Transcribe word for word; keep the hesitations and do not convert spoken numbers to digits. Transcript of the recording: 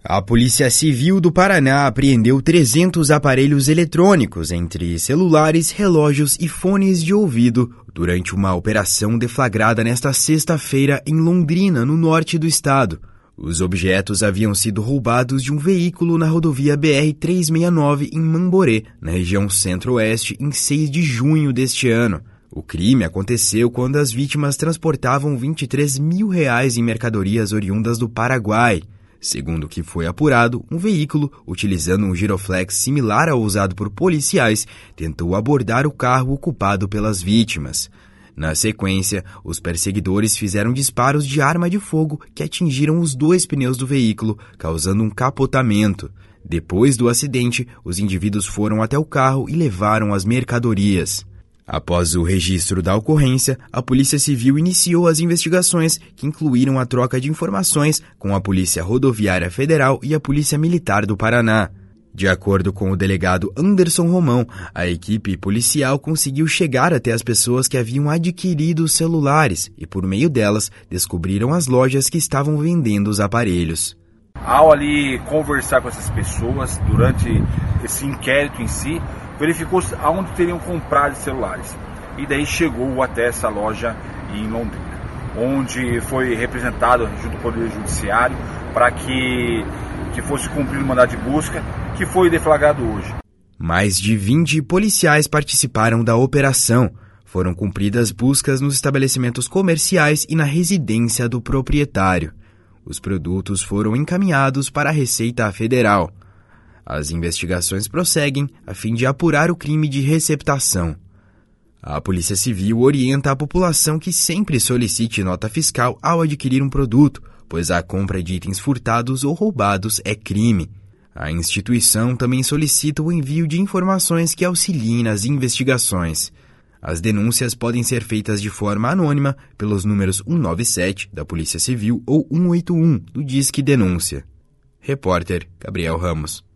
A Polícia Civil do Paraná apreendeu trezentos aparelhos eletrônicos, entre celulares, relógios e fones de ouvido, durante uma operação deflagrada nesta sexta-feira em Londrina, no norte do estado. Os objetos haviam sido roubados de um veículo na rodovia B R trezentos e sessenta e nove em Mamborê, na região centro-oeste, em seis de junho deste ano. O crime aconteceu quando as vítimas transportavam vinte e três mil reais em mercadorias oriundas do Paraguai. Segundo o que foi apurado, um veículo, utilizando um giroflex similar ao usado por policiais, tentou abordar o carro ocupado pelas vítimas. Na sequência, os perseguidores fizeram disparos de arma de fogo que atingiram os dois pneus do veículo, causando um capotamento. Depois do acidente, os indivíduos foram até o carro e levaram as mercadorias. Após o registro da ocorrência, a Polícia Civil iniciou as investigações, que incluíram a troca de informações com a Polícia Rodoviária Federal e a Polícia Militar do Paraná. De acordo com o delegado Anderson Romão, a equipe policial conseguiu chegar até as pessoas que haviam adquirido os celulares e, por meio delas, descobriram as lojas que estavam vendendo os aparelhos. Ao ali conversar com essas pessoas, durante esse inquérito em si, verificou aonde teriam comprado celulares. E daí chegou até essa loja em Londrina, onde foi representado junto ao Poder Judiciário para que, que fosse cumprido o mandado de busca, que foi deflagrado hoje. Mais de vinte policiais participaram da operação. Foram cumpridas buscas nos estabelecimentos comerciais e na residência do proprietário. Os produtos foram encaminhados para a Receita Federal. As investigações prosseguem a fim de apurar o crime de receptação. A Polícia Civil orienta a população que sempre solicite nota fiscal ao adquirir um produto, pois a compra de itens furtados ou roubados é crime. A instituição também solicita o envio de informações que auxiliem nas investigações. As denúncias podem ser feitas de forma anônima pelos números cento e noventa e sete da Polícia Civil ou cento e oitenta e um do Disque Denúncia. Repórter Gabriel Ramos.